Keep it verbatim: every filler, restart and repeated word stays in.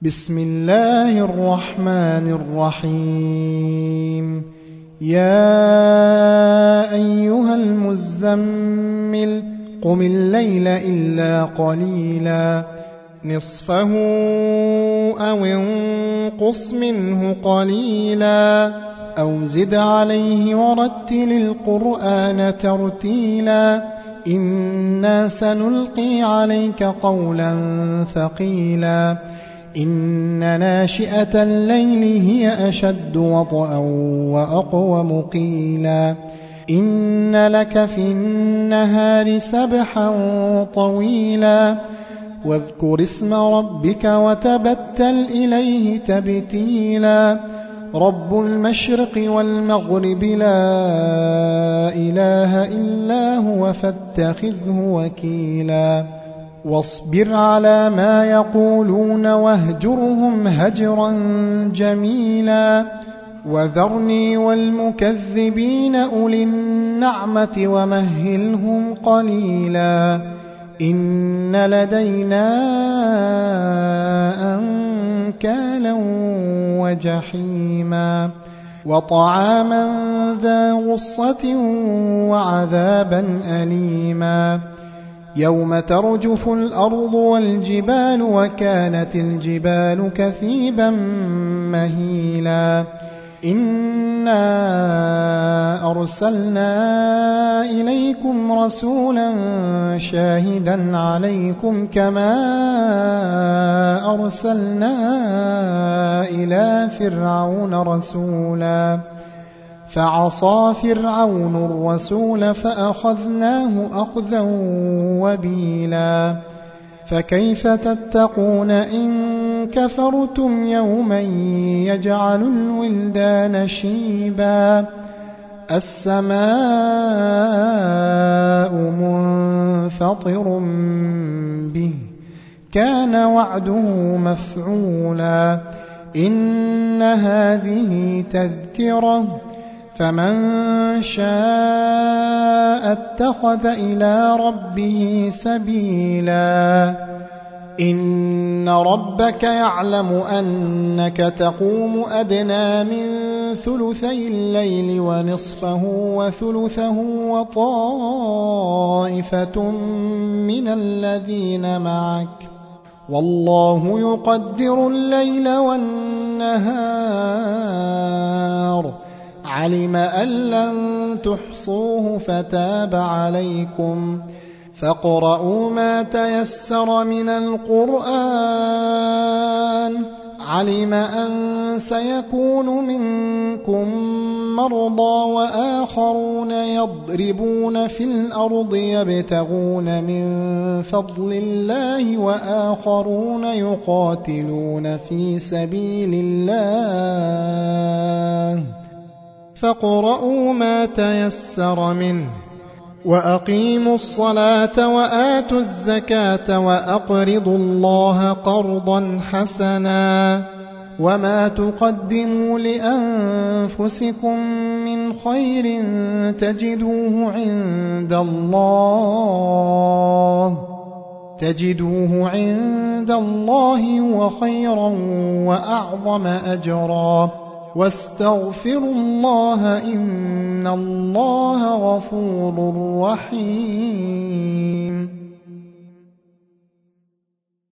بسم الله الرحمن الرحيم يا أيها المزمل قم الليل إلا قليلا نصفه أو انقص منه قليلا أو زد عليه ورتل القرآن ترتيلا إنا سنلقي عليك قولا ثقيلا إن ناشئة الليل هي أشد وطئا وأقوم قيلا إن لك في النهار سبحا طويلا واذكر اسم ربك وتبتل إليه تبتيلا رب المشرق والمغرب لا إله إلا هو فاتخذه وكيلا واصبر على ما يقولون واهجرهم هجرا جميلا وذرني والمكذبين أولي النعمة ومهلهم قليلا إن لدينا أنكالا وجحيما وطعاما ذا غصة وعذابا أليما يوم ترجف الأرض والجبال وكانت الجبال كثيبا مهيلا إنا أرسلنا إليكم رسولا شاهدا عليكم كما أرسلنا إلى فرعون رسولا فعصى فرعون الرسول فأخذناه أخذا وبيلا فكيف تتقون إن كفرتم يوما يجعل الولدان شيبا السماء منفطر به كان وعده مفعولا إن هذه تذكرة فمن شاء اتخذ إلى ربه سبيلا إن ربك يعلم أنك تقوم أدنى من ثلثي الليل ونصفه وثلثه وطائفة من الذين معك والله يقدر الليل والنهار علم أن لن تحصوه فتاب عليكم فاقرؤوا ما تيسر من القرآن علم أن سيكون منكم مرضى وآخرون يضربون في الأرض يبتغون من فضل الله وآخرون يقاتلون في سبيل الله فاقرؤوا ما تيسر منه وأقيموا الصلاة وآتوا الزكاة وأقرضوا الله قرضا حسنا وما تقدموا لأنفسكم من خير تجدوه عند الله تجدوه عند الله وخيرا وأعظم أجرا واستغفروا الله إن الله غفور رحيم